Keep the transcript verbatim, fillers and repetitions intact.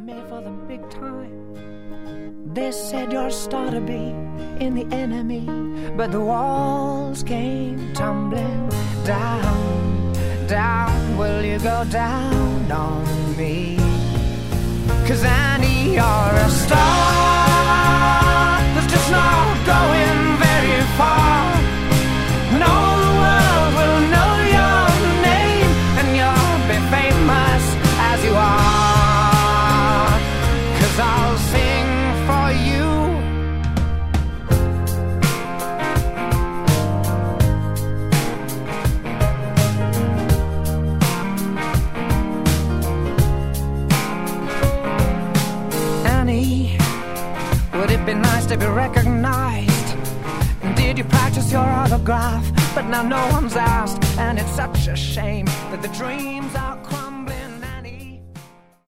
made for the big time. They said your star to be in the enemy, but the walls came tumbling down, down. Will you go down on me? 'Cause Annie, you're a star that's just not going very far. No, the world will know your name, and you'll be famous as you are. 'Cause I'll sing for you. Annie, would it be nice to be recognized? Did you practice your autograph? But now no one's asked, and it's such a shame that the dream